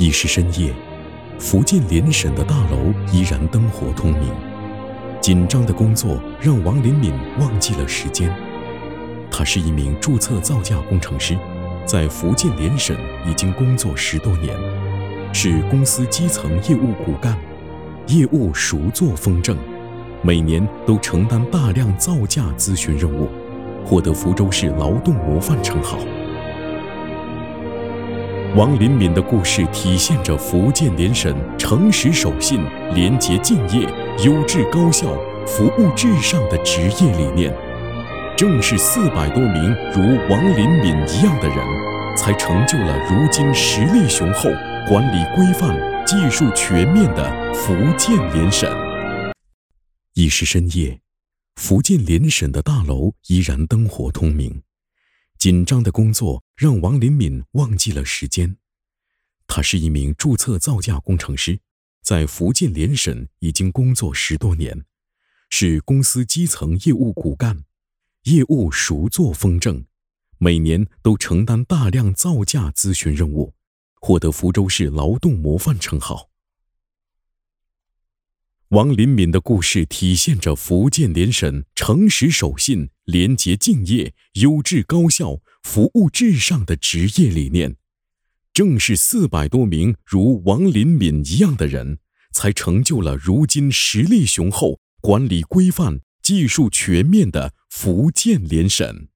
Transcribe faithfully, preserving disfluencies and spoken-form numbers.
已是深夜，福建联审的大楼依然灯火通明。紧张的工作让王林敏忘记了时间。他是一名注册造价工程师，在福建联审已经工作十多年，是公司基层业务骨干，业务熟作风正，每年都承担大量造价咨询任务，获得福州市劳动模范称号。王林敏的故事体现着福建联审诚实守信、廉洁敬业、优质高效、服务至上的职业理念。正是四百多名如王林敏一样的人，才成就了如今实力雄厚、管理规范、技术全面的福建联审。已是深夜，福建联审的大楼依然灯火通明。紧张的工作让王林敏忘记了时间。他是一名注册造价工程师，在福建联审已经工作十多年，是公司基层业务骨干，业务熟作风正，每年都承担大量造价咨询任务，获得福州市劳动模范称号。王林敏的故事体现着福建联审诚实守信、廉洁敬业、优质高效、服务至上的职业理念。正是四百多名如王林敏一样的人，才成就了如今实力雄厚、管理规范、技术全面的福建联审。